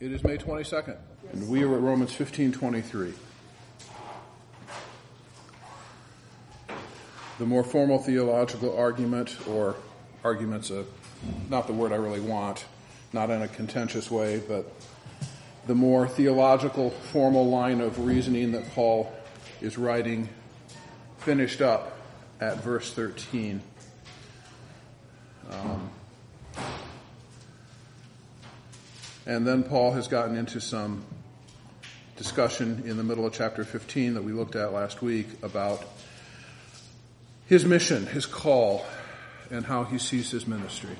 It is May 22nd, and we are at Romans 15:23. The more formal theological argument, or argument's not the word I really want, not in a contentious way, but the more theological, formal line of reasoning that Paul is writing finished up at verse 13. And then Paul has gotten into some discussion in the middle of chapter 15 that we looked at last week about his mission, his call, and how he sees his ministry.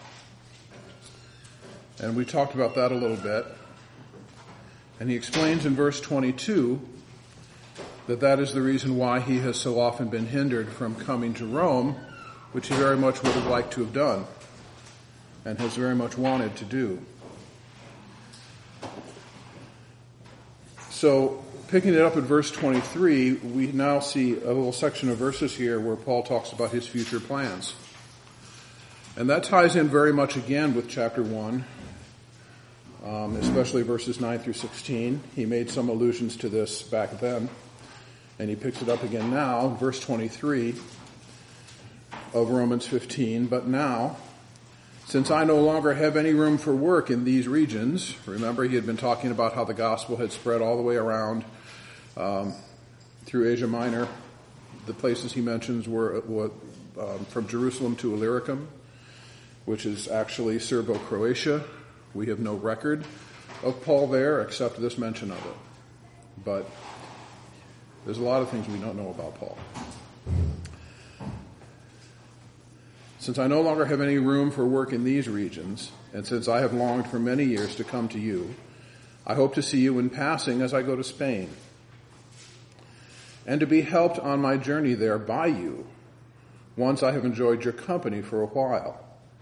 And we talked about that a little bit. And he explains in verse 22 that that is the reason why he has so often been hindered from coming to Rome, which he very much would have liked to have done and has very much wanted to do. So, picking it up at verse 23, we now see a little section of verses here where Paul talks about his future plans. And that ties in very much again with chapter 1, especially verses 9 through 16. He made some allusions to this back then, and he picks it up again now, verse 23 of Romans 15. But now, since I no longer have any room for work in these regions, remember he had been talking about how the gospel had spread all the way around through Asia Minor. The places he mentions were from Jerusalem to Illyricum, which is actually Serbo-Croatia. We have no record of Paul there except this mention of it. But there's a lot of things we don't know about Paul. Since I no longer have any room for work in these regions, and since I have longed for many years to come to you, I hope to see you in passing as I go to Spain, and to be helped on my journey there by you, once I have enjoyed your company for a while.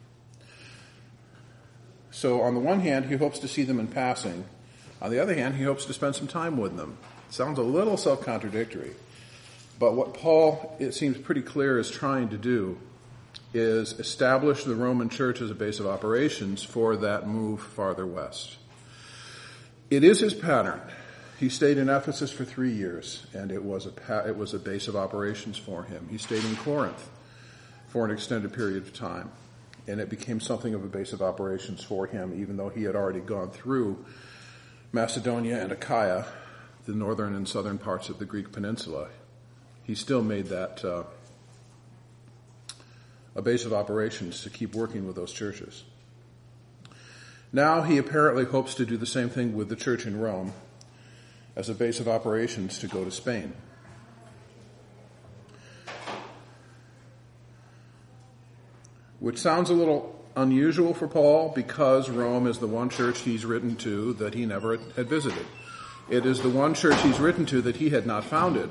So on the one hand, he hopes to see them in passing. On the other hand, he hopes to spend some time with them. Sounds a little self-contradictory. But what Paul, it seems pretty clear, is trying to do is establish the Roman church as a base of operations for that move farther west. It is his pattern. He stayed in Ephesus for 3 years, and it was a base of operations for him. He stayed in Corinth for an extended period of time, and it became something of a base of operations for him, even though he had already gone through Macedonia and Achaia, the northern and southern parts of the Greek peninsula. He still made that a base of operations to keep working with those churches. Now he apparently hopes to do the same thing with the church in Rome as a base of operations to go to Spain. Which sounds a little unusual for Paul because Rome is the one church he's written to that he never had visited. It is the one church he's written to that he had not founded.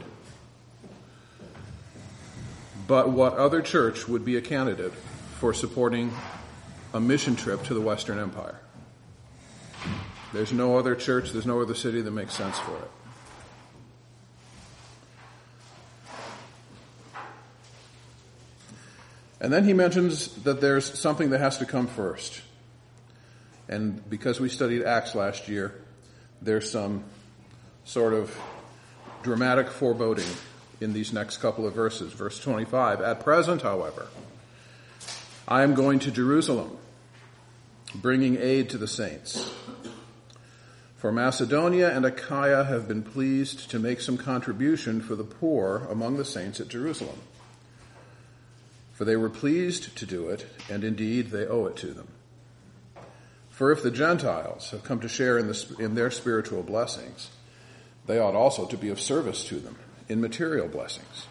But what other church would be a candidate for supporting a mission trip to the Western Empire? There's no other church, there's no other city that makes sense for it. And then he mentions that there's something that has to come first. And because we studied Acts last year, there's some sort of dramatic foreboding in these next couple of verses. Verse 25, at present, however, I am going to Jerusalem, bringing aid to the saints. For Macedonia and Achaia have been pleased to make some contribution for the poor among the saints at Jerusalem. For they were pleased to do it, and indeed they owe it to them. For if the Gentiles have come to share in their spiritual blessings, they ought also to be of service to them in material blessings.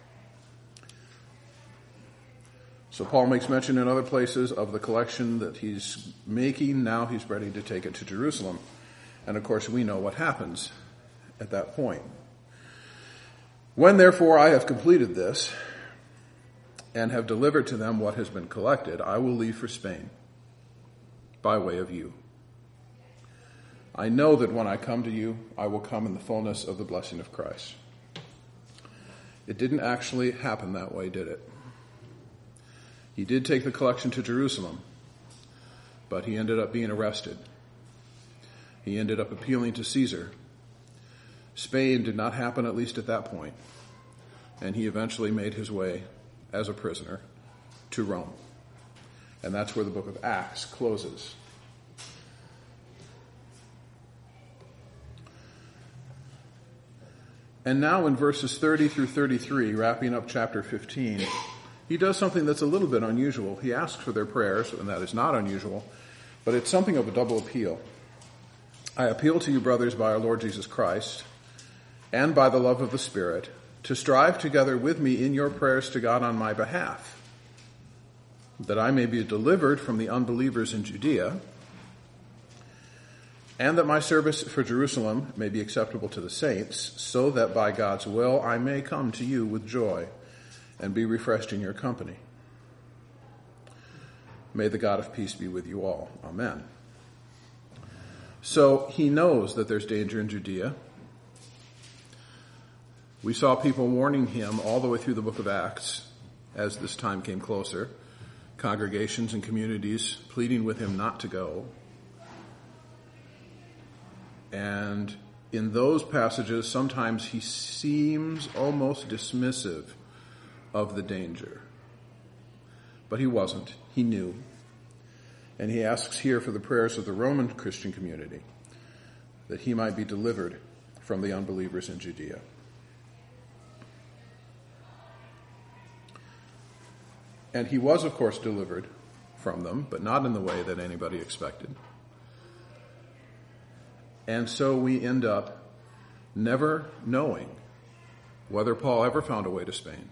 So Paul makes mention in other places of the collection that he's making. Now he's ready to take it to Jerusalem. And of course we know what happens at that point. When therefore I have completed this and have delivered to them what has been collected, I will leave for Spain by way of you. I know that when I come to you, I will come in the fullness of the blessing of Christ. It didn't actually happen that way, did it? He did take the collection to Jerusalem, but he ended up being arrested. He ended up appealing to Caesar. Spain did not happen, at least at that point, and he eventually made his way as a prisoner to Rome. And that's where the book of Acts closes. And now in verses 30 through 33, wrapping up chapter 15, he does something that's a little bit unusual. He asks for their prayers, and that is not unusual, but it's something of a double appeal. I appeal to you, brothers, by our Lord Jesus Christ, and by the love of the Spirit, to strive together with me in your prayers to God on my behalf, that I may be delivered from the unbelievers in Judea, and that my service for Jerusalem may be acceptable to the saints, so that by God's will I may come to you with joy and be refreshed in your company. May the God of peace be with you all. Amen. So he knows that there's danger in Judea. We saw people warning him all the way through the book of Acts as this time came closer. Congregations and communities pleading with him not to go. And in those passages, sometimes he seems almost dismissive of the danger. But he wasn't. He knew. And he asks here for the prayers of the Roman Christian community, that he might be delivered from the unbelievers in Judea. And he was, of course, delivered from them, but not in the way that anybody expected. And so we end up never knowing whether Paul ever found a way to Spain.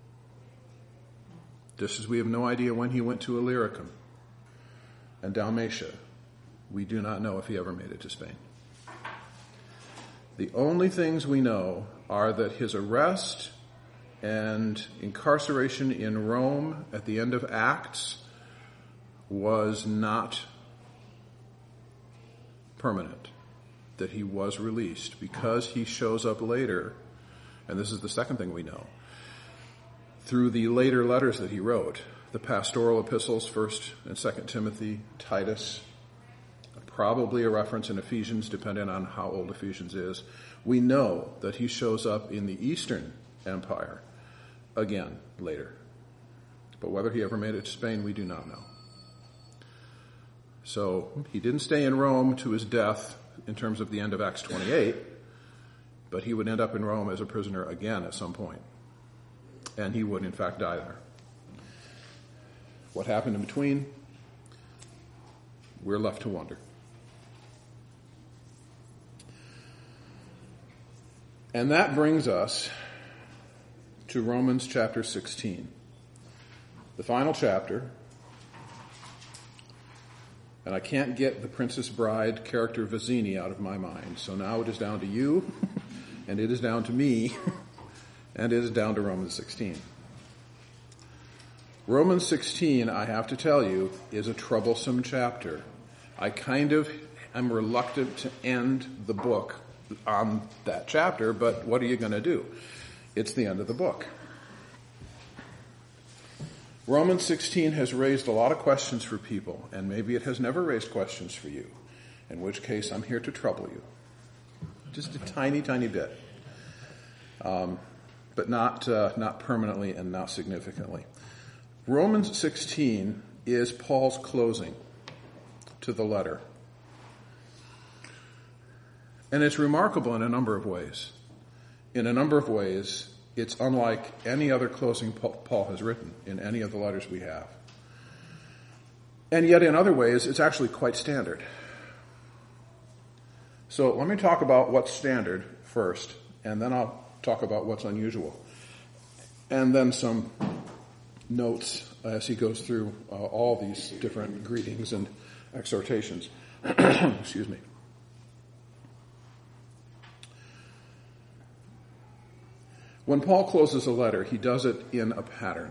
Just as we have no idea when he went to Illyricum and Dalmatia, we do not know if he ever made it to Spain. The only things we know are that his arrest and incarceration in Rome at the end of Acts was not permanent, that he was released, because he shows up later, and this is the second thing we know, through the later letters that he wrote, the pastoral epistles, 1st and 2nd Timothy, Titus, probably a reference in Ephesians, depending on how old Ephesians is. We know that he shows up in the Eastern Empire again later. But whether he ever made it to Spain, we do not know. So he didn't stay in Rome to his death in terms of the end of Acts 28, but he would end up in Rome as a prisoner again at some point. And he would, in fact, die there. What happened in between, we're left to wonder. And that brings us to Romans chapter 16, the final chapter. And I can't get the Princess Bride character Vizzini out of my mind. So now it is down to you, and it is down to me, and it is down to Romans 16. Romans 16, I have to tell you, is a troublesome chapter. I kind of am reluctant to end the book on that chapter, but what are you going to do? It's the end of the book. Romans 16 has raised a lot of questions for people, and maybe it has never raised questions for you, in which case I'm here to trouble you. Just a tiny, tiny bit. But not permanently and not significantly. Romans 16 is Paul's closing to the letter. And it's remarkable in a number of ways. In a number of ways, it's unlike any other closing Paul has written in any of the letters we have. And yet in other ways, it's actually quite standard. So let me talk about what's standard first, and then I'll talk about what's unusual. And then some notes as he goes through all these different greetings and exhortations. Excuse me. When Paul closes a letter, he does it in a pattern.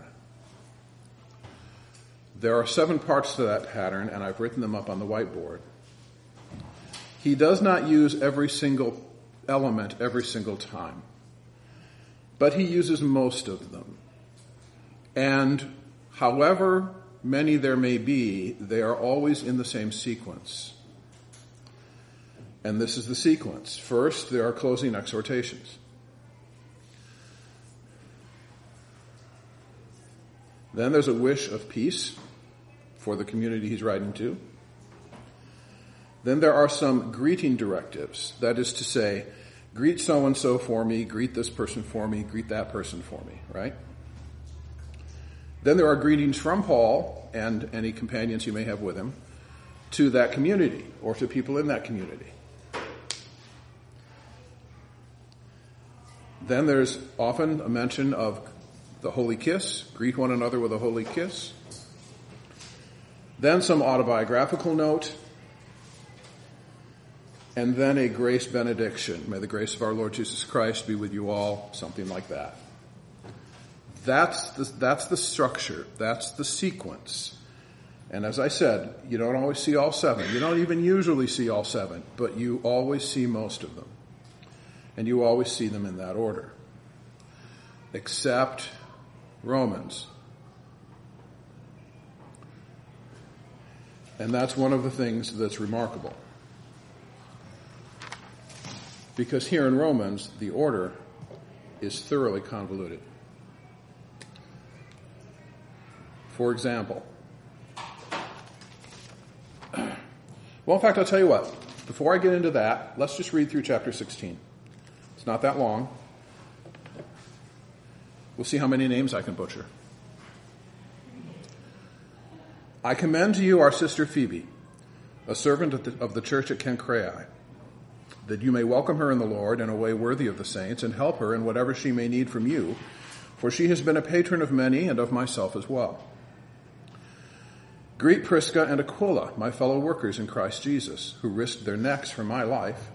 There are 7 parts to that pattern, and I've written them up on the whiteboard. He does not use every single element every single time, but he uses most of them. And however many there may be, they are always in the same sequence. And this is the sequence. First, there are closing exhortations. Then there's a wish of peace for the community he's writing to. Then there are some greeting directives. That is to say, greet so-and-so for me, greet this person for me, greet that person for me, right? Then there are greetings from Paul and any companions you may have with him to that community or to people in that community. Then there's often a mention of the holy kiss. Greet one another with a holy kiss. Then some autobiographical note. And then a grace benediction. May the grace of our Lord Jesus Christ be with you all. Something like that. That's the structure. That's the sequence. And as I said, you don't always see all 7. You don't even usually see all 7. But you always see most of them. And you always see them in that order. Except Romans. And that's one of the things that's remarkable. Because here in Romans, the order is thoroughly convoluted. For example, well, in fact, I'll tell you what. Before I get into that, let's just read through chapter 16. It's not that long. We'll see how many names I can butcher. I commend to you our sister Phoebe, a servant of the church at Cenchreae, that you may welcome her in the Lord in a way worthy of the saints and help her in whatever she may need from you, for she has been a patron of many and of myself as well. Greet Prisca and Aquila, my fellow workers in Christ Jesus, who risked their necks for my life,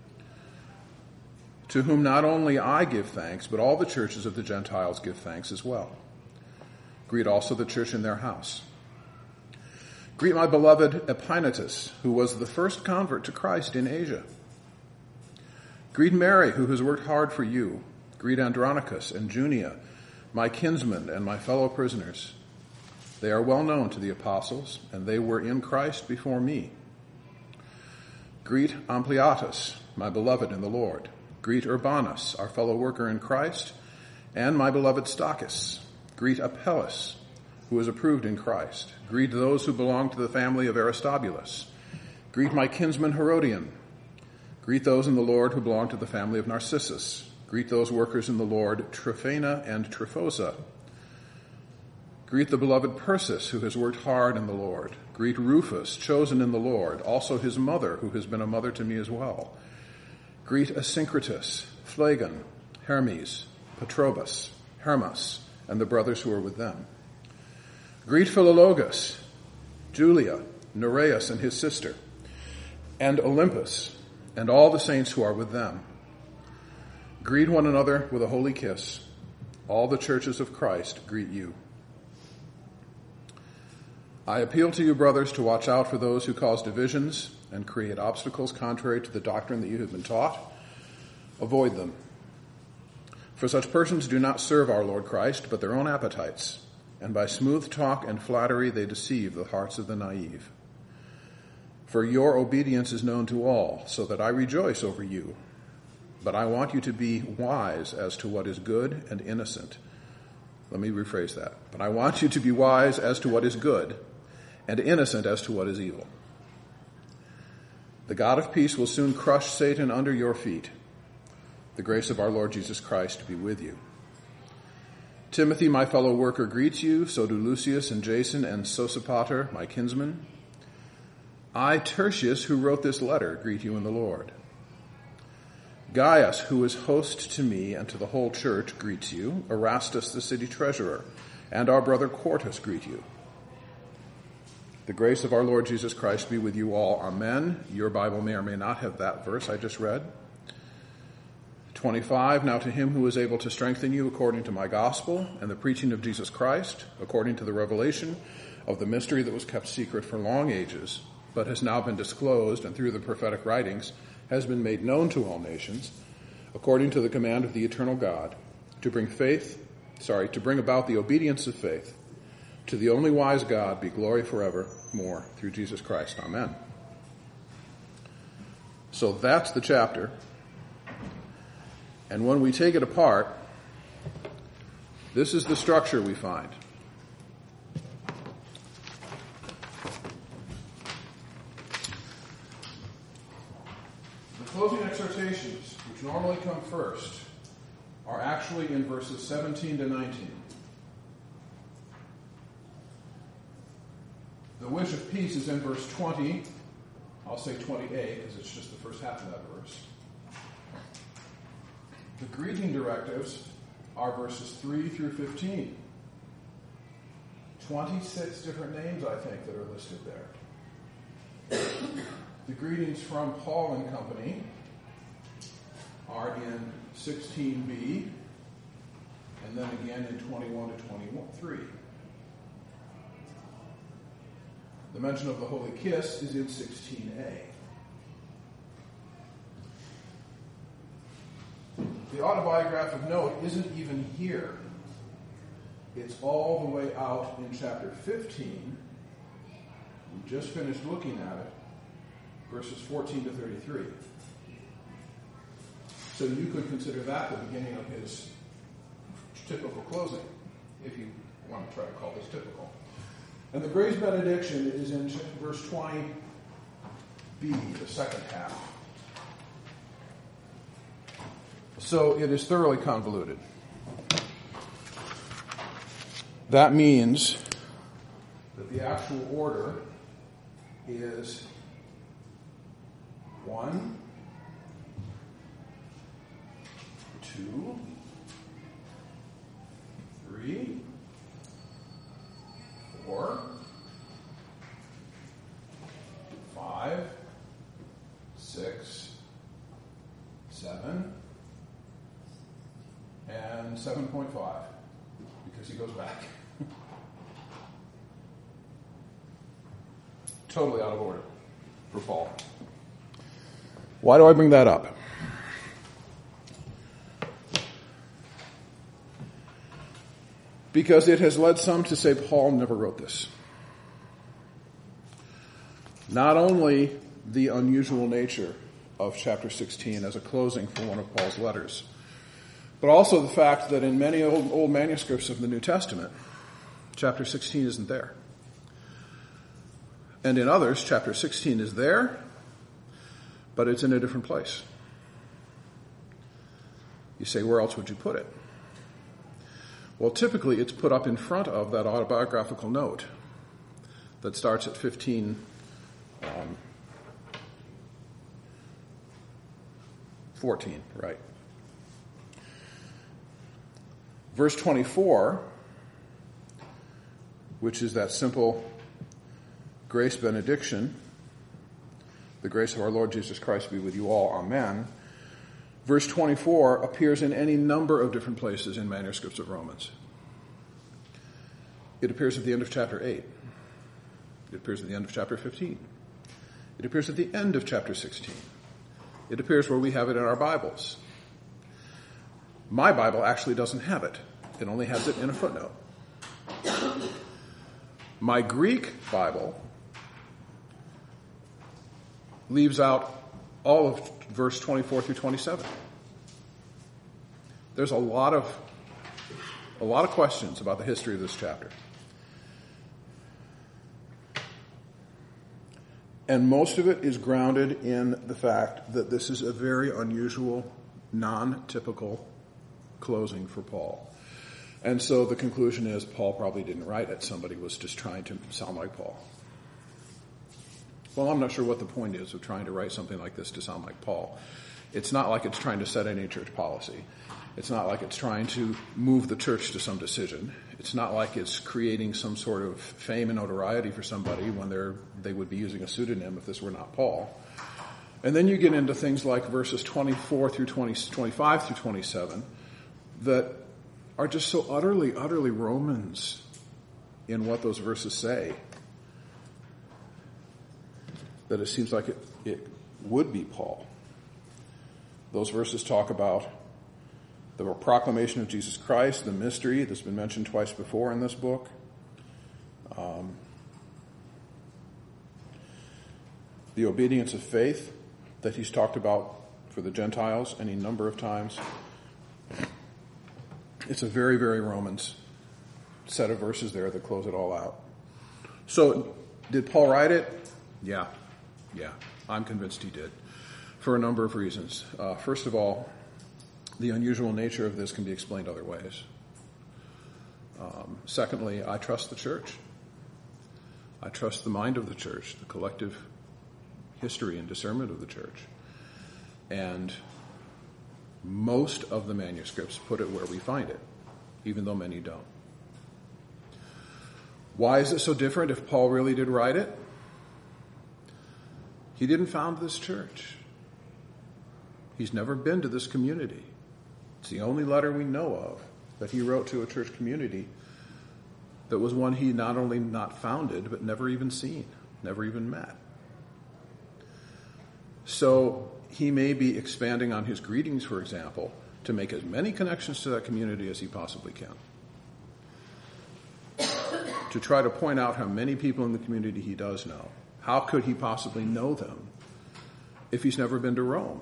to whom not only I give thanks, but all the churches of the Gentiles give thanks as well. Greet also the church in their house. Greet my beloved Epaenetus, who was the first convert to Christ in Asia. Greet Mary, who has worked hard for you. Greet Andronicus and Junia, my kinsmen and my fellow prisoners. They are well known to the apostles, and they were in Christ before me. Greet Ampliatus, my beloved in the Lord. Greet Urbanus, our fellow worker in Christ, and my beloved Stachys. Greet Apelles, who is approved in Christ. Greet those who belong to the family of Aristobulus. Greet my kinsman Herodion. Greet those in the Lord who belong to the family of Narcissus. Greet those workers in the Lord, Tryphena and Tryphosa. Greet the beloved Persis, who has worked hard in the Lord. Greet Rufus, chosen in the Lord, also his mother, who has been a mother to me as well. Greet Asyncritus, Phlegon, Hermes, Patrobas, Hermas, and the brothers who are with them. Greet Philologus, Julia, Nereus and his sister, and Olympus, and all the saints who are with them. Greet one another with a holy kiss. All the churches of Christ greet you. I appeal to you, brothers, to watch out for those who cause divisions and create obstacles contrary to the doctrine that you have been taught. Avoid them. For such persons do not serve our Lord Christ, but their own appetites, and by smooth talk and flattery they deceive the hearts of the naive. For your obedience is known to all, so that I rejoice over you. But I want you to be wise as to what is good and innocent. Let me rephrase that. But I want you to be wise as to what is good and innocent as to what is evil. The God of peace will soon crush Satan under your feet. The grace of our Lord Jesus Christ be with you. Timothy, my fellow worker, greets you. So do Lucius and Jason and Sosipater, my kinsmen. I, Tertius, who wrote this letter, greet you in the Lord. Gaius, who is host to me and to the whole church, greets you. Erastus, the city treasurer, and our brother Quartus greet you. The grace of our Lord Jesus Christ be with you all. Amen. Your Bible may or may not have that verse I just read. 25, now to him who is able to strengthen you according to my gospel and the preaching of Jesus Christ, according to the revelation of the mystery that was kept secret for long ages, but has now been disclosed and through the prophetic writings has been made known to all nations, according to the command of the eternal God, to bring about the obedience of faith. To the only wise God be glory forevermore through Jesus Christ. Amen. So that's the chapter. And when we take it apart, this is the structure we find. The closing exhortations, which normally come first, are actually in verses 17 to 19. The wish of peace is in verse 20. I'll say 28 because it's just the first half of that verse. The greeting directives are verses 3 through 15. 26 different names, I think, that are listed there. The greetings from Paul and company are in 16b, and then again in 21 to 23. The mention of the Holy Kiss is in 16a. The autobiographic note isn't even here. It's all the way out in chapter 15. We just finished looking at it, verses 14 to 33. So you could consider that the beginning of his typical closing, if you want to try to call this typical. And the grace benediction is in verse 20b, the second half. So it is thoroughly convoluted. That means that the actual order is 1, 2, 3, 4, 5, 6, 7, and 7.5, because he goes back. Totally out of order for Paul. Why do I bring that up? Because it has led some to say Paul never wrote this. Not only the unusual nature of chapter 16 as a closing for one of Paul's letters, but also the fact that in many old manuscripts of the New Testament, chapter 16 isn't there. And in others, chapter 16 is there, but it's in a different place. You say, where else would you put it? Well, typically it's put up in front of that autobiographical note that starts at 15, 14, right? Verse 24, which is that simple grace benediction, the grace of our Lord Jesus Christ be with you all, amen. Verse 24 appears in any number of different places in manuscripts of Romans. It appears at the end of chapter 8. It appears at the end of chapter 15. It appears at the end of chapter 16. It appears where we have it in our Bibles. My Bible actually doesn't have it. It only has it in a footnote. My Greek Bible leaves out all of verse 24 through 27. There's a lot of questions about the history of this chapter. And most of it is grounded in the fact that this is a very unusual, non-typical closing for Paul. And so the conclusion is Paul probably didn't write it. Somebody was just trying to sound like Paul. Well, I'm not sure what the point is of trying to write something like this to sound like Paul. It's not like it's trying to set any church policy. It's not like it's trying to move the church to some decision. It's not like it's creating some sort of fame and notoriety for somebody when they would be using a pseudonym if this were not Paul. And then you get into things like verses 24 through 25 through 27 that are just so utterly Romans in what those verses say that it seems like it would be Paul. Those verses talk about the proclamation of Jesus Christ, the mystery that's been mentioned twice before in this book. The obedience of faith that he's talked about for the Gentiles any number of times. It's a very, very Romans set of verses there that close it all out. So, did Paul write it? Yeah. I'm convinced he did, for a number of reasons. First of all, the unusual nature of this can be explained other ways. Secondly, I trust the church. I trust the mind of the church, the collective history and discernment of the church. And most of the manuscripts put it where we find it, even though many don't. Why is it so different if Paul really did write it? He didn't found this church. He's never been to this community. It's the only letter we know of that he wrote to a church community that was one he not only not founded, but never even seen, never even met. So he may be expanding on his greetings, for example, to make as many connections to that community as he possibly can. To try to point out how many people in the community he does know. How could he possibly know them if he's never been to Rome?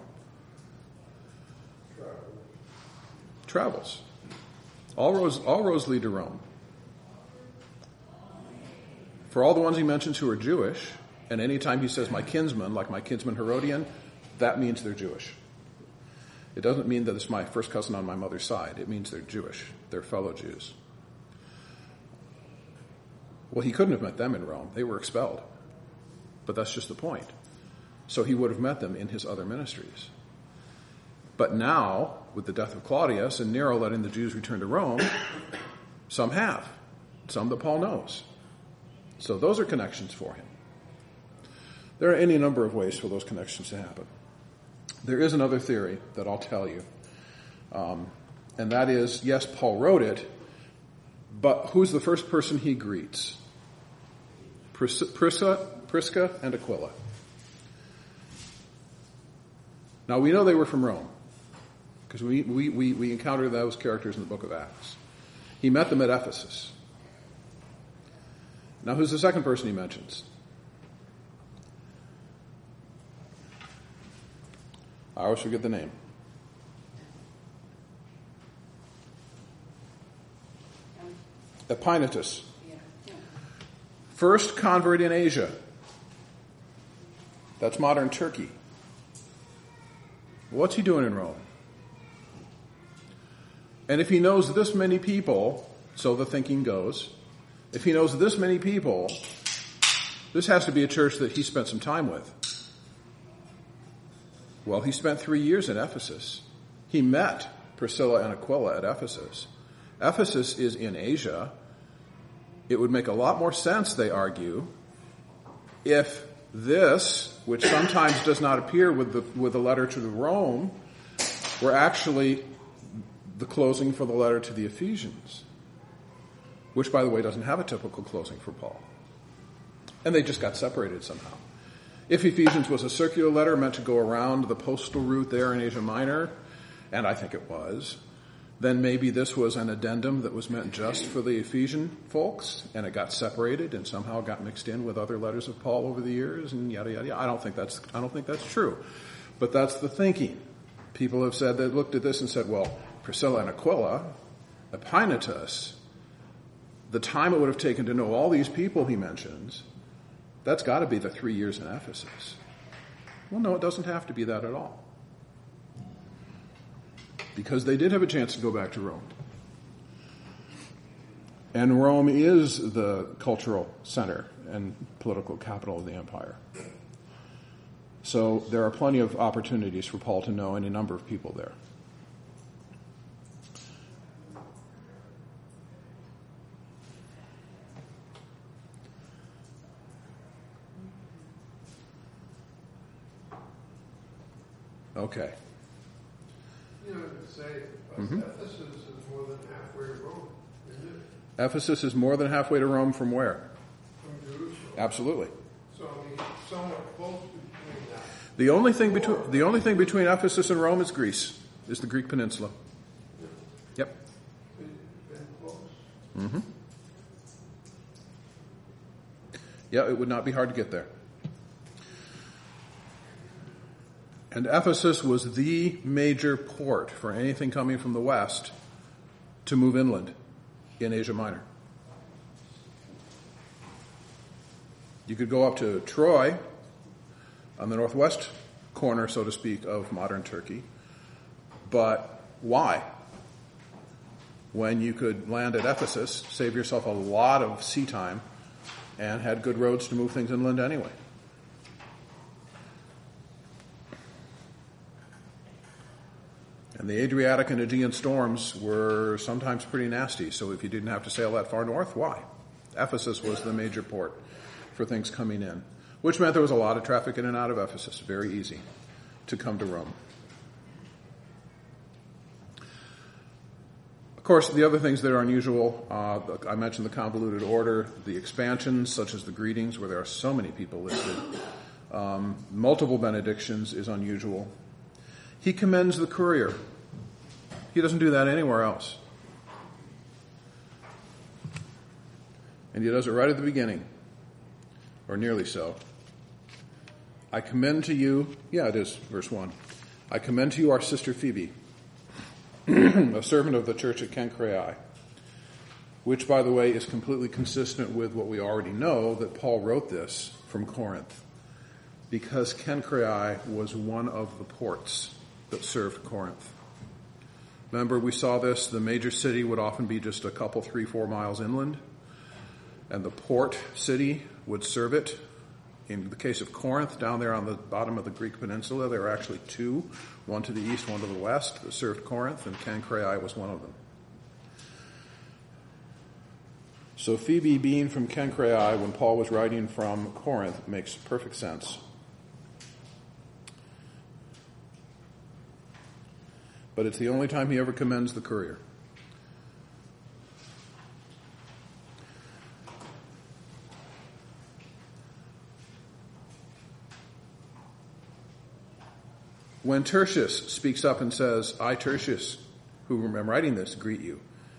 Travels. All roads lead to Rome. For all the ones he mentions who are Jewish, and any time he says my kinsman, like my kinsman Herodian, that means they're Jewish. It doesn't mean that it's my first cousin on my mother's side. It means they're Jewish. They're fellow Jews. Well, he couldn't have met them in Rome. They were expelled. But that's just the point. So he would have met them in his other ministries. But now, with the death of Claudius and Nero letting the Jews return to Rome, some have. Some that Paul knows. So those are connections for him. There are any number of ways for those connections to happen. There is another theory that I'll tell you. And that is, yes, Paul wrote it, but who's the first person he greets? Prisca and Aquila. Now, we know they were from Rome, because we encounter those characters in the book of Acts. He met them at Ephesus. Now, who's the second person he mentions? I always forget the name. Epaenetus. First convert in Asia. That's modern Turkey. What's he doing in Rome? And if he knows this many people, so the thinking goes, if he knows this many people, this has to be a church that he spent some time with. Well, he spent 3 years in Ephesus. He met Priscilla and Aquila at Ephesus. Ephesus is in Asia. It would make a lot more sense, they argue, if this, which sometimes does not appear with the letter to Rome, were actually the closing for the letter to the Ephesians, which, by the way, doesn't have a typical closing for Paul. And they just got separated somehow. If Ephesians was a circular letter meant to go around the postal route there in Asia Minor, and I think it was, then maybe this was an addendum that was meant just for the Ephesian folks, and it got separated and somehow got mixed in with other letters of Paul over the years, and yada yada yada. I don't think that's true, but that's the thinking. People have said, they looked at this and said, well, Priscilla and Aquila, Epaenetus, the time it would have taken to know all these people he mentions, that's got to be the 3 years in Ephesus. Well, no, it doesn't have to be that at all. Because they did have a chance to go back to Rome. And Rome is the cultural center and political capital of the empire. So there are plenty of opportunities for Paul to know any number of people there. Okay. You know, to say Ephesus is more than halfway to Rome, isn't it? Ephesus is more than halfway to Rome from where? From Jerusalem. Absolutely. So I mean, somewhat close between that. The only thing between Ephesus and Rome is Greece, is the Greek peninsula. Yep. Been close. Mm-hmm. Yeah, it would not be hard to get there. And Ephesus was the major port for anything coming from the west to move inland in Asia Minor. You could go up to Troy on the northwest corner, so to speak, of modern Turkey. But why? When you could land at Ephesus, save yourself a lot of sea time, and had good roads to move things inland anyway. And the Adriatic and Aegean storms were sometimes pretty nasty, so if you didn't have to sail that far north, why? Ephesus was the major port for things coming in, which meant there was a lot of traffic in and out of Ephesus. Very easy to come to Rome. Of course, the other things that are unusual, I mentioned the convoluted order, the expansions, such as the greetings, where there are so many people listed. Multiple benedictions is unusual. He commends the courier. He doesn't do that anywhere else. And he does it right at the beginning, or nearly so. I commend to you, it is verse 1. I commend to you our sister Phoebe, a servant of the church at Cenchreae, which, by the way, is completely consistent with what we already know, that Paul wrote this from Corinth, because Cenchreae was one of the ports that served Corinth. Remember, we saw this, the major city would often be just a couple, 3-4 miles inland, and the port city would serve it. In the case of Corinth, down there on the bottom of the Greek peninsula, there were actually two, one to the east, one to the west, that served Corinth, and Cenchreae was one of them. So Phoebe being from Cenchreae when Paul was writing from Corinth makes perfect sense. But it's the only time he ever commends the courier. When Tertius speaks up and says, I, Tertius, who am writing this, greet you.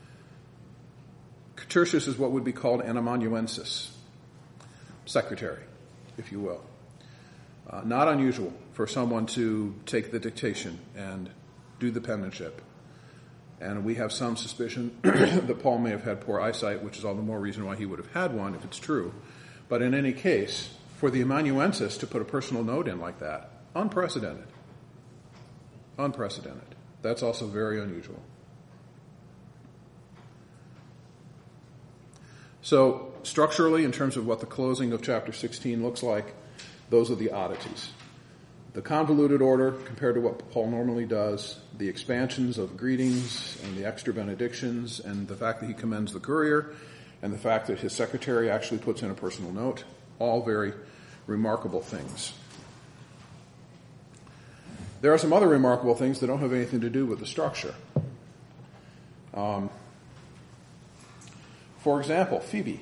Tertius is what would be called an amanuensis, secretary, if you will. Not unusual for someone to take the dictation and do the penmanship. And we have some suspicion that Paul may have had poor eyesight, which is all the more reason why he would have had one, if it's true. But in any case, for the amanuensis to put a personal note in like that, unprecedented. Unprecedented. That's also very unusual. So, structurally, in terms of what the closing of chapter 16 looks like, those are the oddities. The convoluted order compared to what Paul normally does, the expansions of greetings and the extra benedictions, and the fact that he commends the courier, and the fact that his secretary actually puts in a personal note, all very remarkable things. There are some other remarkable things that don't have anything to do with the structure. For example, Phoebe.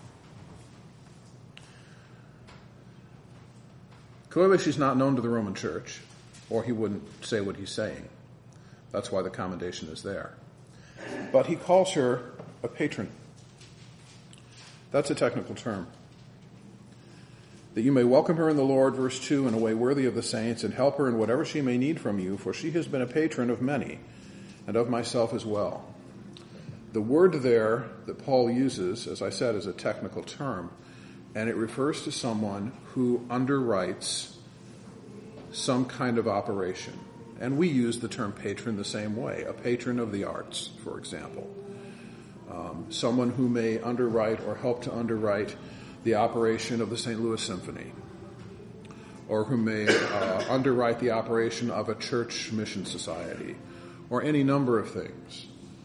Clearly she's not known to the Roman Church, or he wouldn't say what he's saying. That's why the commendation is there. But he calls her a patron. That's a technical term. That you may welcome her in the Lord, verse 2, in a way worthy of the saints, and help her in whatever she may need from you, for she has been a patron of many, and of myself as well. The word there that Paul uses, as I said, is a technical term, and it refers to someone who underwrites some kind of operation. And we use the term patron the same way, a patron of the arts, for example. Someone who may underwrite or help to underwrite the operation of the St. Louis Symphony, or who may underwrite the operation of a church mission society, or any number of things.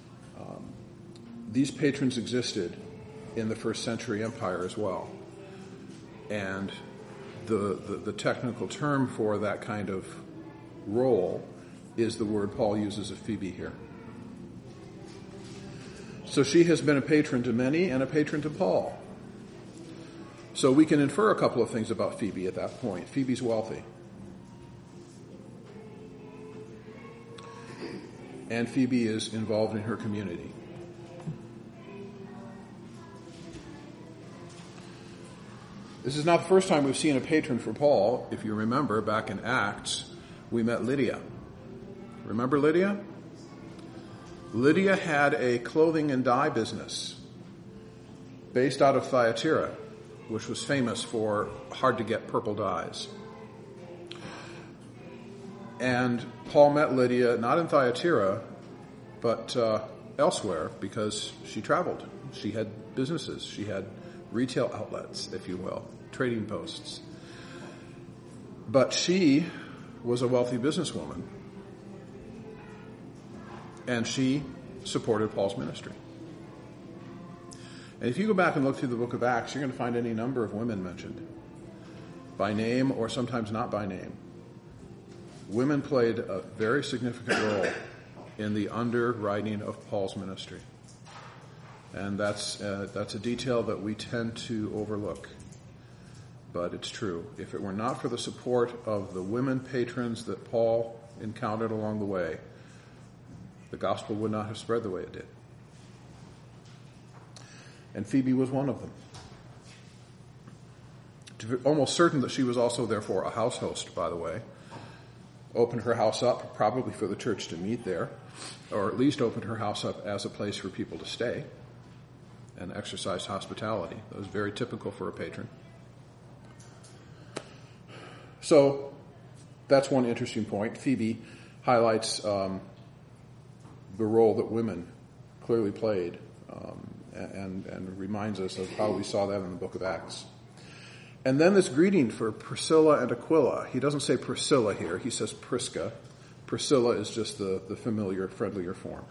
These patrons existed in the first century empire as well. And the technical term for that kind of role is the word Paul uses of Phoebe here. So she has been a patron to many and a patron to Paul. So we can infer a couple of things about Phoebe at that point. Phoebe's wealthy. And Phoebe is involved in her community. This is not the first time we've seen a patron for Paul. If you remember, back in Acts, we met Lydia. Remember Lydia? Lydia had a clothing and dye business based out of Thyatira, which was famous for hard-to-get purple dyes. And Paul met Lydia not in Thyatira, but elsewhere, because she traveled. She had businesses. She had retail outlets, if you will, trading posts. But she was a wealthy businesswoman, and she supported Paul's ministry. And if you go back and look through the book of Acts, you're going to find any number of women mentioned, by name or sometimes not by name. Women played a very significant role in the underwriting of Paul's ministry. And that's a detail that we tend to overlook. But it's true. If it were not for the support of the women patrons that Paul encountered along the way, the gospel would not have spread the way it did. And Phoebe was one of them. Almost certain that she was also, therefore, a house host, by the way. Opened her house up, probably for the church to meet there, or at least opened her house up as a place for people to stay and exercise hospitality. That was very typical for a patron. So that's one interesting point. Phoebe highlights the role that women clearly played and reminds us of how we saw that in the book of Acts. And then this greeting for Priscilla and Aquila. He doesn't say Priscilla here. He says Prisca. Priscilla is just the familiar, friendlier form.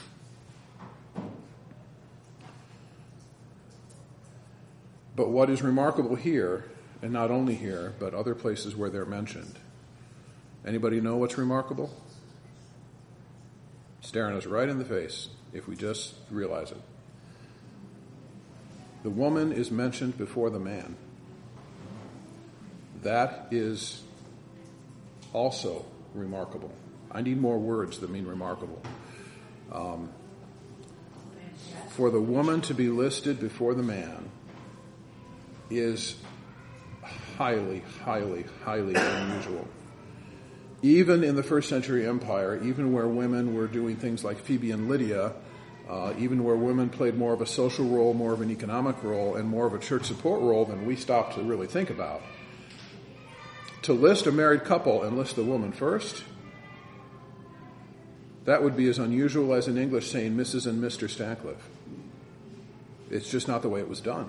But what is remarkable here, and not only here, but other places where they're mentioned. Anybody know what's remarkable? Staring us right in the face, if we just realize it. The woman is mentioned before the man. That is also remarkable. I need more words that mean remarkable. For the woman to be listed before the man is highly, highly, highly unusual. Even in the first century empire, even where women were doing things like Phoebe and Lydia, even where women played more of a social role, more of an economic role, and more of a church support role than we stop to really think about, to list a married couple and list the woman first, that would be as unusual as in English saying Mrs. and Mr. Stancliffe. It's just not the way it was done.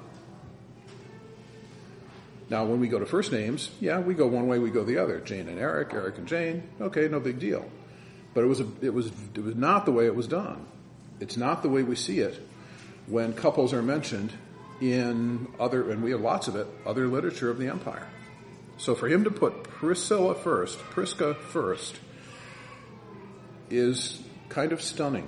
Now, when we go to first names, yeah, we go one way, we go the other. Jane and Eric, Eric and Jane, okay, no big deal. But it was not the way it was done. It's not the way we see it when couples are mentioned in other, and we have lots of it, other literature of the empire. So for him to put Prisca first, is kind of stunning.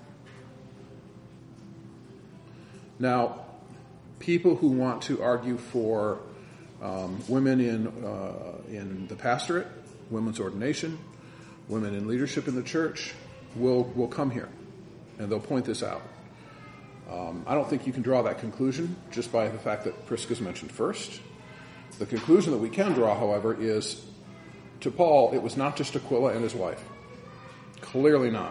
Now, people who want to argue for women in the pastorate, women's ordination, women in leadership in the church, will come here, and they'll point this out. I don't think you can draw that conclusion just by the fact that Prisca's mentioned first. The conclusion that we can draw, however, is to Paul, it was not just Aquila and his wife. Clearly not.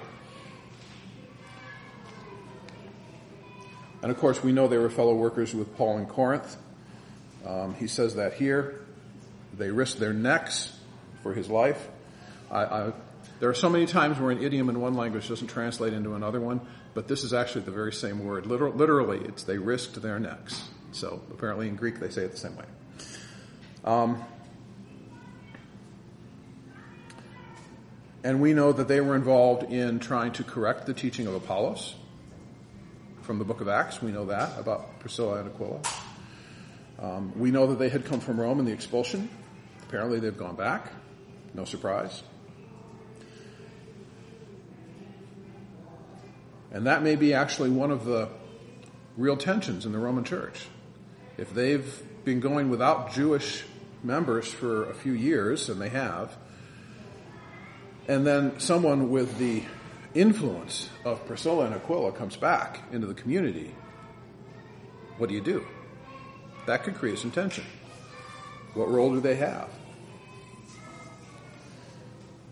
And of course, we know they were fellow workers with Paul in Corinth. He says that here. They risked their necks for his life. There are so many times where an idiom in one language doesn't translate into another one, but this is actually the very same word. Literally, it's they risked their necks. So apparently in Greek they say it the same way. And we know that they were involved in trying to correct the teaching of Apollos. From the book of Acts, we know that about Priscilla and Aquila. We know that they had come from Rome in the expulsion. Apparently they've gone back. No surprise. And that may be actually one of the real tensions in the Roman church. If they've been going without Jewish members for a few years, and they have, and then someone with the influence of Priscilla and Aquila comes back into the community, what do? That could create some tension. What role do they have?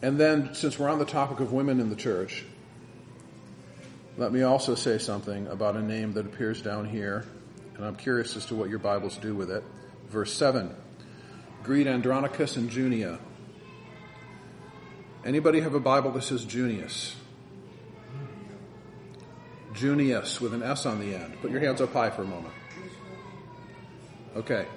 And then, since we're on the topic of women in the church, let me also say something about a name that appears down here, and I'm curious as to what your Bibles do with it. Verse 7, greet Andronicus and Junia. Anybody have a Bible that says Junius? Junius with an S on the end. Put your hands up high for a moment. Okay.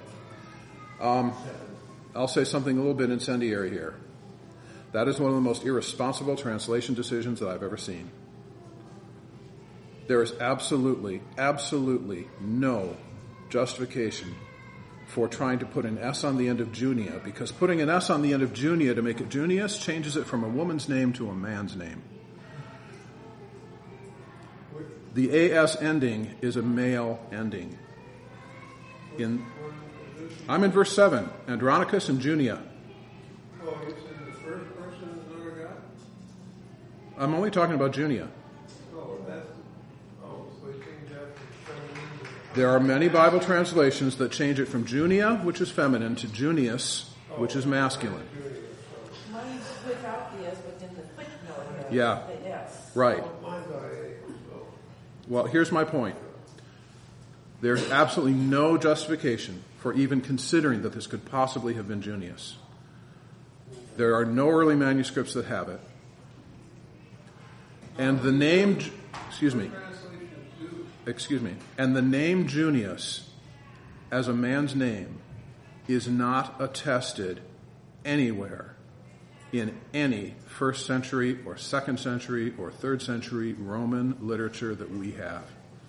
I'll say something a little bit incendiary here. That is one of the most irresponsible translation decisions that I've ever seen. There is absolutely no justification for trying to put an S on the end of Junia, because putting an S on the end of Junia to make it Junius changes it from a woman's name to a man's name. The AS ending is a male ending. I'm in verse 7, Andronicus and Junia. Oh, you said the first person is not a God? I'm only talking about Junia. So you change that from feminine to... There are many Bible translations that change it from Junia, which is feminine, to Junius, which is masculine. Mine's without the S, but in the footnote. Yeah. The S. Right. Mine's got A, so... Well, here's my point. There's absolutely no justification for even considering that this could possibly have been Junius. There are no early manuscripts that have it. And the name, and the name Junius as a man's name is not attested anywhere in any 1st century or 2nd century or 3rd century Roman literature that we have.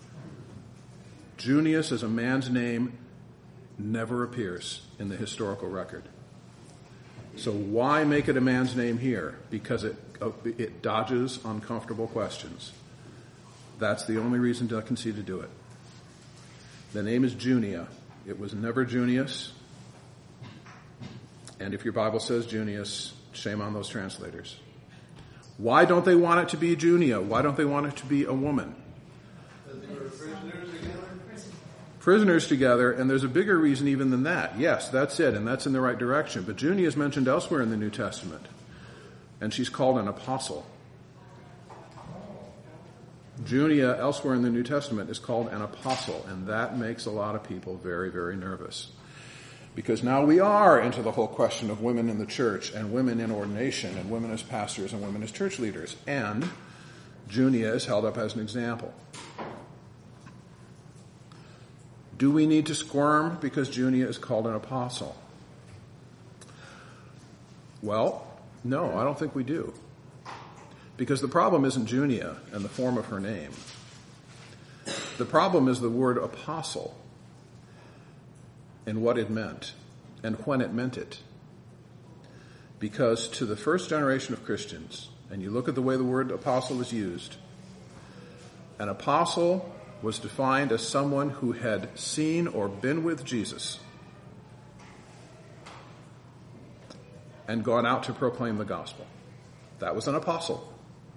Junius as a man's name never appears in the historical record. So why make it a man's name here? Because it dodges uncomfortable questions. That's the only reason to concede to do it. The name is Junia. It was never Junius. And if your Bible says Junius, shame on those translators. Why don't they want it to be Junia? Why don't they want it to be a woman? Because they were prisoners together? Prisoners together, and there's a bigger reason even than that. Yes, that's it, and that's in the right direction. But Junia is mentioned elsewhere in the New Testament, and she's called an apostle. Junia elsewhere in the New Testament is called an apostle, and that makes a lot of people very, very nervous. Because now we are into the whole question of women in the church, and women in ordination, and women as pastors, and women as church leaders. And Junia is held up as an example. Do we need to squirm because Junia is called an apostle? Well, no, I don't think we do. Because the problem isn't Junia and the form of her name. The problem is the word apostle and what it meant and when it meant it. Because to the first generation of Christians, and you look at the way the word apostle is used, an apostle was defined as someone who had seen or been with Jesus and gone out to proclaim the gospel. That was an apostle.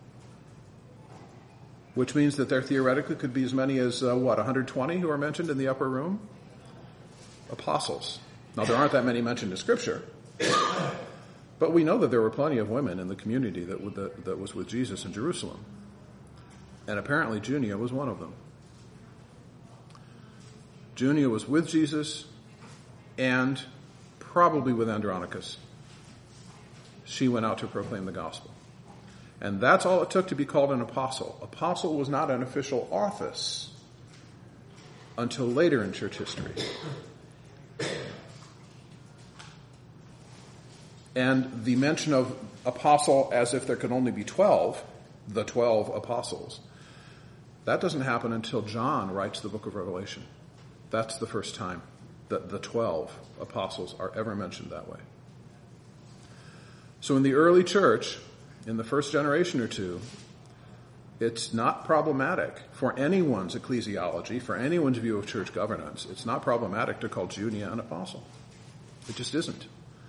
Which means that there theoretically could be as many as, 120 who are mentioned in the upper room? Apostles. Now, there aren't that many mentioned in Scripture. But we know that there were plenty of women in the community that was with Jesus in Jerusalem. And apparently Junia was one of them. Junia was with Jesus and probably with Andronicus. She went out to proclaim the gospel. And that's all it took to be called an apostle. Apostle was not an official office until later in church history. And the mention of apostle as if there could only be 12, the 12 apostles, that doesn't happen until John writes the book of Revelation. That's the first time that the 12 apostles are ever mentioned that way. So in the early church, in the first generation or two, it's not problematic for anyone's ecclesiology, for anyone's view of church governance. It's not problematic to call Junia an apostle. It just isn't.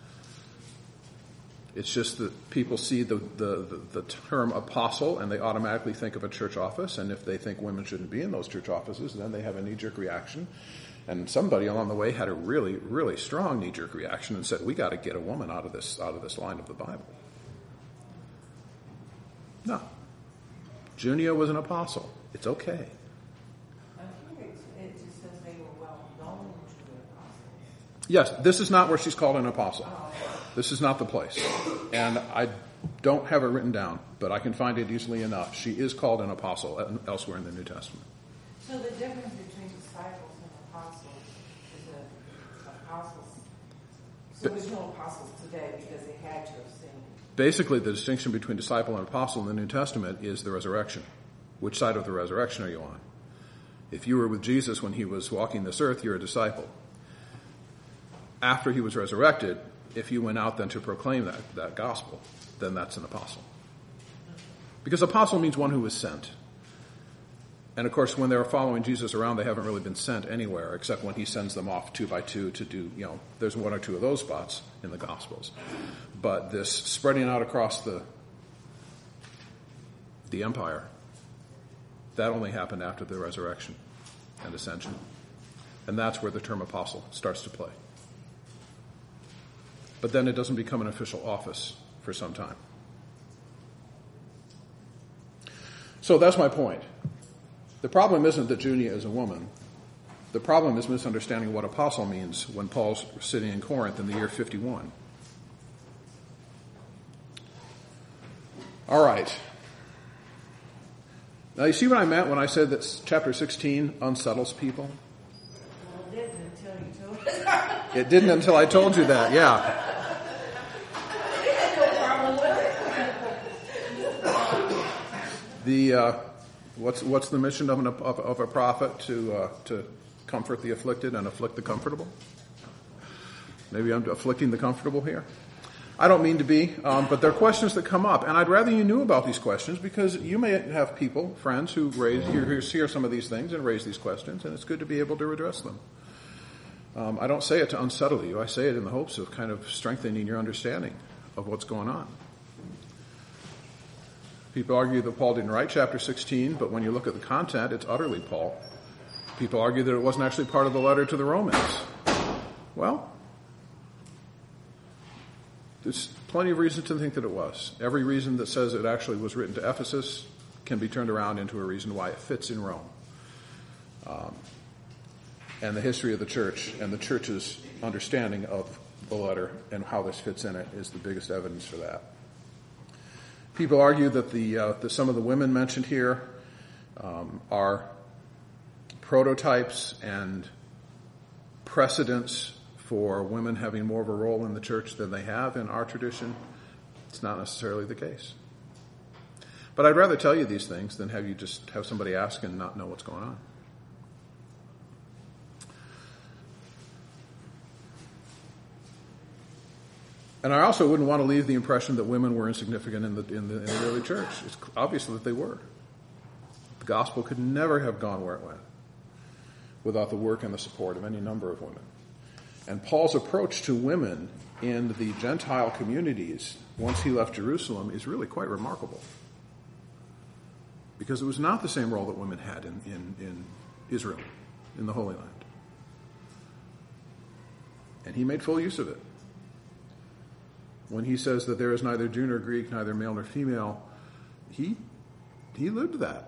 It's just that people see the term apostle and they automatically think of a church office, and if they think women shouldn't be in those church offices, then they have a knee-jerk reaction. And somebody along the way had a really, really strong knee-jerk reaction and said, we got to get a woman out of this line of the Bible. No. Junia was an apostle. It's okay. I think it just says they were well known to the apostles. Yes, this is not where she's called an apostle. This is not the place. And I don't have it written down, but I can find it easily enough. She is called an apostle elsewhere in the New Testament. So the difference between disciples and apostles is that apostles, so there's no apostles today because they had to have seen. Basically, the distinction between disciple and apostle in the New Testament is the resurrection. Which side of the resurrection are you on? If you were with Jesus when he was walking this earth, you're a disciple. After he was resurrected, if you went out then to proclaim that gospel, then that's an apostle. Because apostle means one who was sent. And of course, when they were following Jesus around, they haven't really been sent anywhere, except when he sends them off 2 by 2 to do, there's 1 or 2 of those spots in the Gospels. But this spreading out across the empire, that only happened after the resurrection and ascension. And that's where the term apostle starts to play. But then it doesn't become an official office for some time. So that's my point. The problem isn't that Junia is a woman. The problem is misunderstanding what apostle means when Paul's sitting in Corinth in the year 51. All right. Now, you see what I meant when I said that chapter 16 unsettles people? Well, it didn't until you told us. It didn't until I told you that, yeah. What's the mission of a prophet? To comfort the afflicted and afflict the comfortable? Maybe I'm afflicting the comfortable here. I don't mean to be, but there are questions that come up, and I'd rather you knew about these questions because you may have people, friends, who hear some of these things and raise these questions, and it's good to be able to address them. I don't say it to unsettle you. I say it in the hopes of kind of strengthening your understanding of what's going on. People argue that Paul didn't write chapter 16, but when you look at the content, it's utterly Paul. People argue that it wasn't actually part of the letter to the Romans. Well, there's plenty of reasons to think that it was. Every reason that says it actually was written to Ephesus can be turned around into a reason why it fits in Rome. And the history of the church and the church's understanding of the letter and how this fits in it is the biggest evidence for that. People argue that some of the women mentioned here are prototypes and precedents for women having more of a role in the church than they have in our tradition. It's not necessarily the case. But I'd rather tell you these things than have you just have somebody ask and not know what's going on. And I also wouldn't want to leave the impression that women were insignificant in the early church. It's obvious that they were. The gospel could never have gone where it went without the work and the support of any number of women. And Paul's approach to women in the Gentile communities once he left Jerusalem is really quite remarkable. Because it was not the same role that women had in Israel, in the Holy Land. And he made full use of it. When he says that there is neither Jew nor Greek, neither male nor female, he lived that.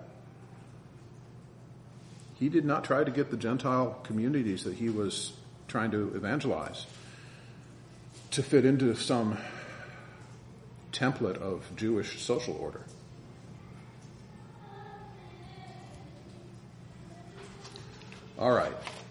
He did not try to get the Gentile communities that he was trying to evangelize to fit into some template of Jewish social order. All right.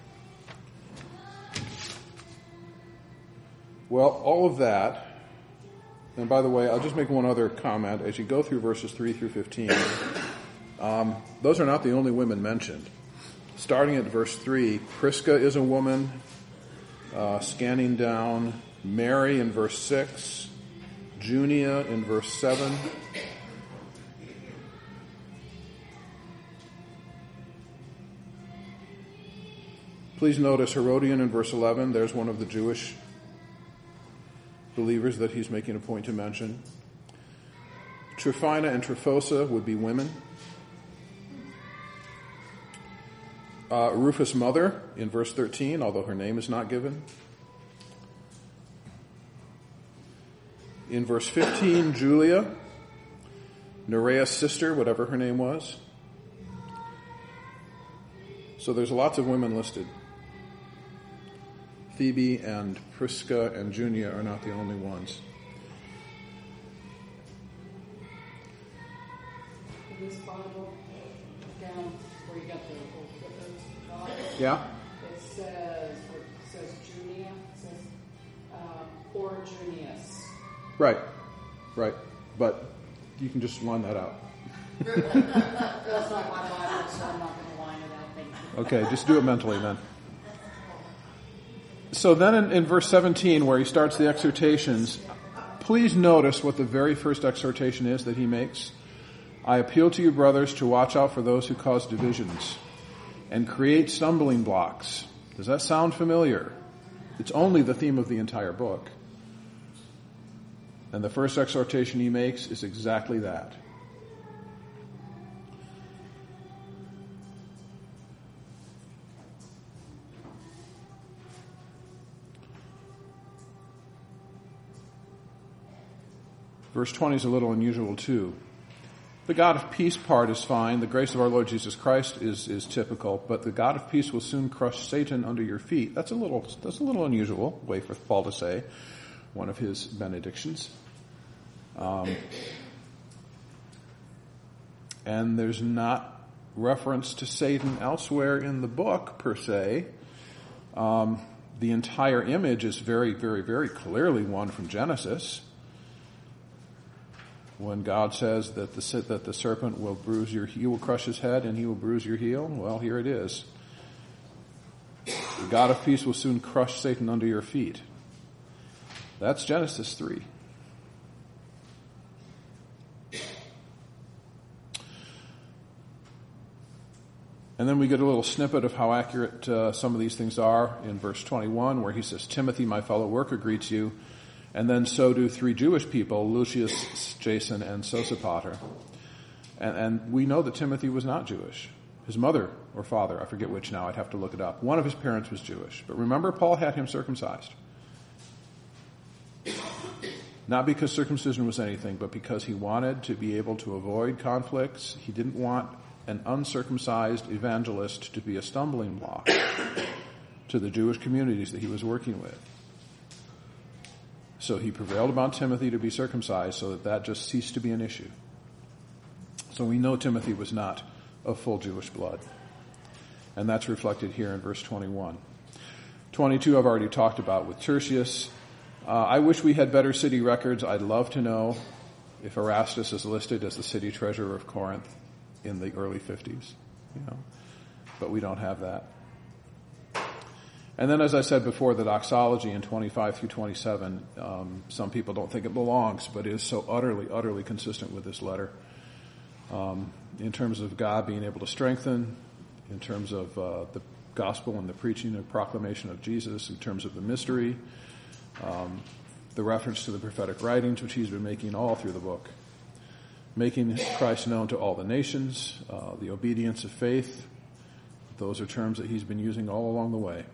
Well, all of that. And by the way, I'll just make one other comment. As you go through verses 3 through 15, those are not the only women mentioned. Starting at verse 3, Prisca is a woman. Scanning down, Mary in verse 6, Junia in verse 7. Please notice Herodian in verse 11. There's one of the Jewish believers that he's making a point to mention. Tryphina and Tryphosa would be women. Rufus' mother in verse 13, although her name is not given. In verse 15, Julia. Nerea's sister, whatever her name was. So there's lots of women listed. Phoebe and Prisca and Junia are not the only ones. In this Bible, down where you got the old footnotes, Yeah? it says Junia, it says or Junius. Right. But you can just line that out. That's not my Bible, so I'm not going to line it out. Thank you. Okay, just do it mentally then. So then in verse 17, where he starts the exhortations, please notice what the very first exhortation is that he makes. I appeal to you, brothers, to watch out for those who cause divisions and create stumbling blocks. Does that sound familiar? It's only the theme of the entire book. And the first exhortation he makes is exactly that. Verse 20 is a little unusual too. The God of peace part is fine. The grace of our Lord Jesus Christ is typical, but the God of peace will soon crush Satan under your feet. That's a little unusual way for Paul to say one of his benedictions. And there's not reference to Satan elsewhere in the book per se. The entire image is very, very, very clearly one from Genesis. When God says that the serpent will he will crush his head and he will bruise your heel, well, here it is. The God of peace will soon crush Satan under your feet. That's Genesis 3. And then we get a little snippet of how accurate some of these things are in verse 21, where he says, Timothy, my fellow worker, greets you. And then so do 3 Jewish people, Lucius, Jason, and Sosipater. And we know that Timothy was not Jewish. His mother or father, I forget which now, I'd have to look it up. One of his parents was Jewish. But remember, Paul had him circumcised. Not because circumcision was anything, but because he wanted to be able to avoid conflicts. He didn't want an uncircumcised evangelist to be a stumbling block to the Jewish communities that he was working with. So he prevailed upon Timothy to be circumcised so that just ceased to be an issue. So we know Timothy was not of full Jewish blood. And that's reflected here in verse 21. 22 I've already talked about with Tertius. I wish we had better city records. I'd love to know if Erastus is listed as the city treasurer of Corinth in the early 50s. But we don't have that. And then, as I said before, the doxology in 25 through 27, some people don't think it belongs, but it is so utterly, utterly consistent with this letter. In terms of God being able to strengthen, in terms of the gospel and the preaching and proclamation of Jesus, in terms of the mystery, the reference to the prophetic writings, which he's been making all through the book, making Christ known to all the nations, the obedience of faith. Those are terms that he's been using all along the way.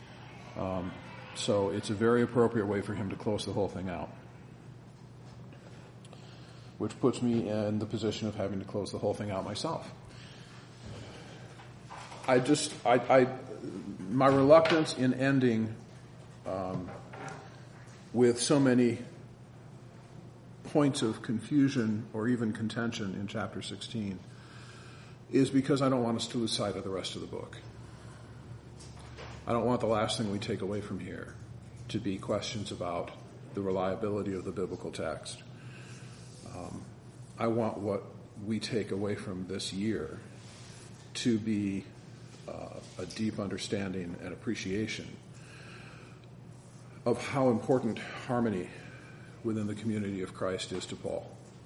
So it's a very appropriate way for him to close the whole thing out. Which puts me in the position of having to close the whole thing out myself. My reluctance in ending with so many points of confusion or even contention in chapter 16 is because I don't want us to lose sight of the rest of the book. I don't want the last thing we take away from here to be questions about the reliability of the biblical text. I want what we take away from this year to be a deep understanding and appreciation of how important harmony within the community of Christ is to Paul.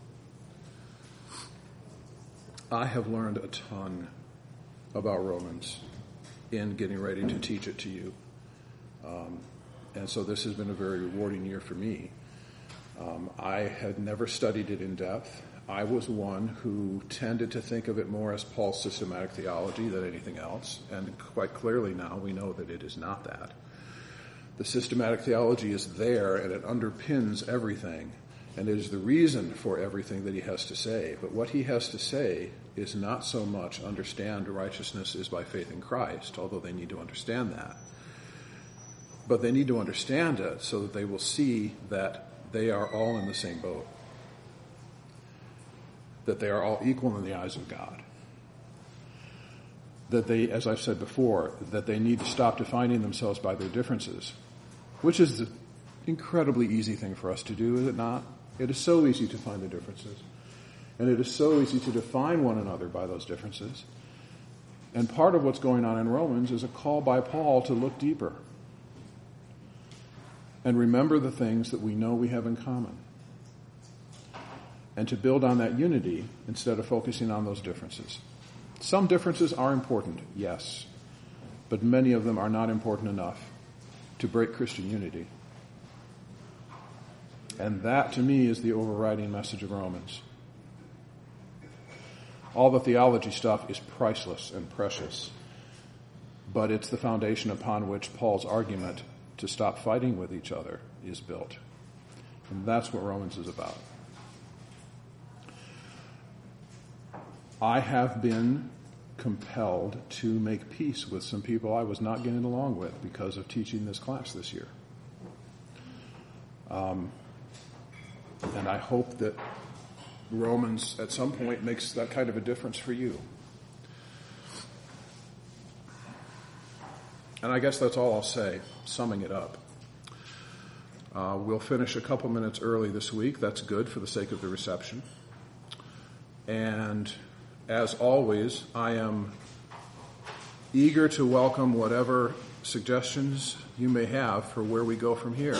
I have learned a ton about Romans in getting ready to teach it to you. And so this has been a very rewarding year for me. I had never studied it in depth. I was one who tended to think of it more as Paul's systematic theology than anything else. And quite clearly now we know that it is not that. The systematic theology is there and it underpins everything. And it is the reason for everything that he has to say. But what he has to say is not so much understand righteousness is by faith in Christ, although they need to understand that. But they need to understand it so that they will see that they are all in the same boat. That they are all equal in the eyes of God. That they, as I've said before, that they need to stop defining themselves by their differences, which is the incredibly easy thing for us to do, is it not? It is so easy to find the differences. And it is so easy to define one another by those differences. And part of what's going on in Romans is a call by Paul to look deeper and remember the things that we know we have in common. And to build on that unity instead of focusing on those differences. Some differences are important, yes, but many of them are not important enough to break Christian unity. And that, to me, is the overriding message of Romans. All the theology stuff is priceless and precious, but it's the foundation upon which Paul's argument to stop fighting with each other is built. And that's what Romans is about. I have been compelled to make peace with some people I was not getting along with because of teaching this class this year. And I hope that Romans at some point makes that kind of a difference for you. And I guess that's all I'll say, summing it up. We'll finish a couple minutes early this week. That's good for the sake of the reception. And as always, I am eager to welcome whatever suggestions you may have for where we go from here.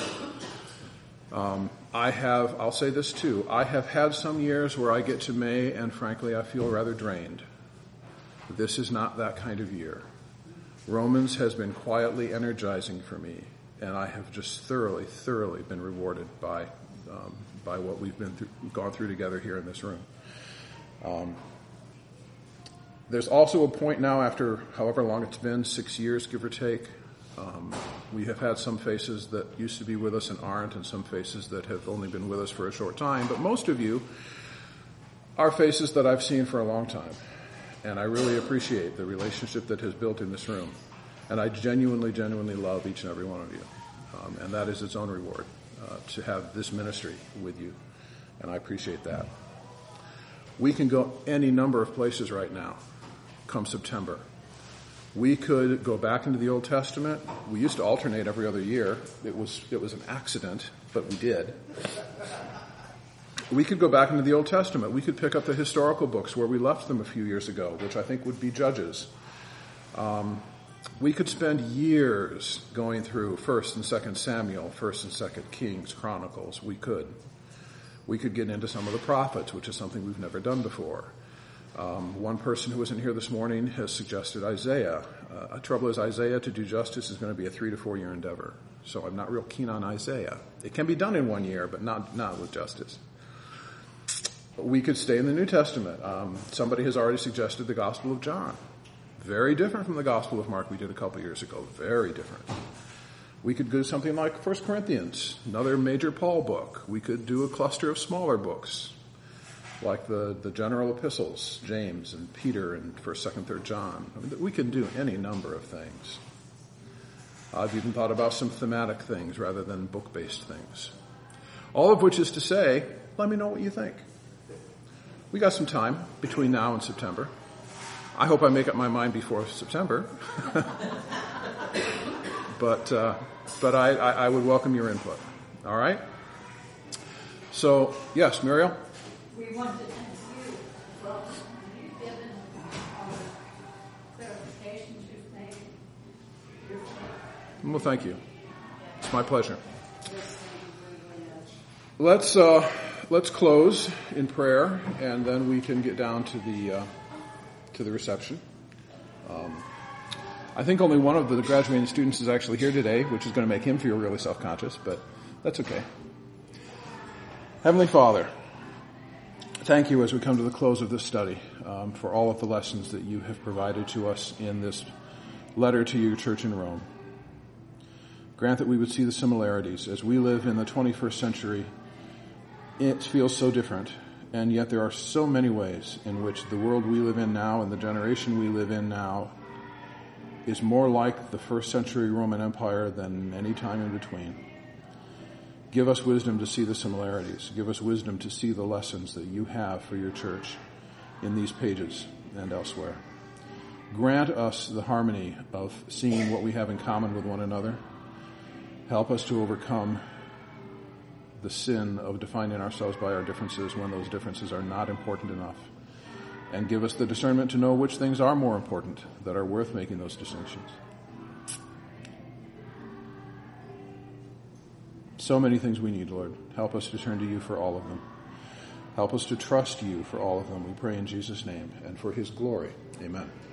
I'll say this too, I have had some years where I get to May and frankly I feel rather drained. This is not that kind of year. Romans has been quietly energizing for me, and I have just thoroughly been rewarded by what we've gone through together here in this room. There's also a point now, after however long it's been, 6 years, give or take. We have had some faces that used to be with us and aren't, and some faces that have only been with us for a short time. But most of you are faces that I've seen for a long time. And I really appreciate the relationship that has built in this room. And I genuinely love each and every one of you. And that is its own reward, to have this ministry with you. And I appreciate that. We can go any number of places right now, come September. We could go back into the Old Testament. We used to alternate every other year. It was an accident, but we did. We could go back into the Old Testament. We could pick up the historical books where we left them a few years ago, which I think would be Judges. We could spend years going through 1st and 2nd Samuel, 1st and 2nd Kings, Chronicles. We could. We could get into some of the prophets, which is something we've never done before. One person who wasn't here this morning has suggested Isaiah. The trouble is Isaiah, to do justice, is going to be a 3 to 4 year endeavor. So I'm not real keen on Isaiah. It can be done in 1 year, but not with justice. We could stay in the New Testament. Somebody has already suggested the Gospel of John. Very different from the Gospel of Mark we did a couple years ago. Very different. We could do something like 1 Corinthians, another major Paul book. We could do a cluster of smaller books, like the general epistles, James and Peter and 1st, 2nd, 3rd John. I mean, we can do any number of things. I've even thought about some thematic things rather than book-based things. All of which is to say, let me know what you think. We got some time between now and September. I hope I make up my mind before September. But I would welcome your input. All right? So, yes, Muriel? We want to thank you for you've given clarifications you've made. Well, thank you. It's my pleasure. Let's close in prayer, and then we can get down to the reception. I think only one of the graduating students is actually here today, which is going to make him feel really self-conscious, but that's okay. Heavenly Father, thank you as we come to the close of this study for all of the lessons that you have provided to us in this letter to your church in Rome. Grant that we would see the similarities as we live in the 21st century it feels so different, and yet there are so many ways in which the world we live in now and the generation we live in now is more like the first century Roman Empire than any time in between. Give us wisdom to see the similarities. Give us wisdom to see the lessons that you have for your church in these pages and elsewhere. Grant us the harmony of seeing what we have in common with one another. Help us to overcome the sin of defining ourselves by our differences when those differences are not important enough. And give us the discernment to know which things are more important, that are worth making those distinctions. So many things we need, Lord. Help us to turn to you for all of them. Help us to trust you for all of them. We pray in Jesus' name and for his glory. Amen.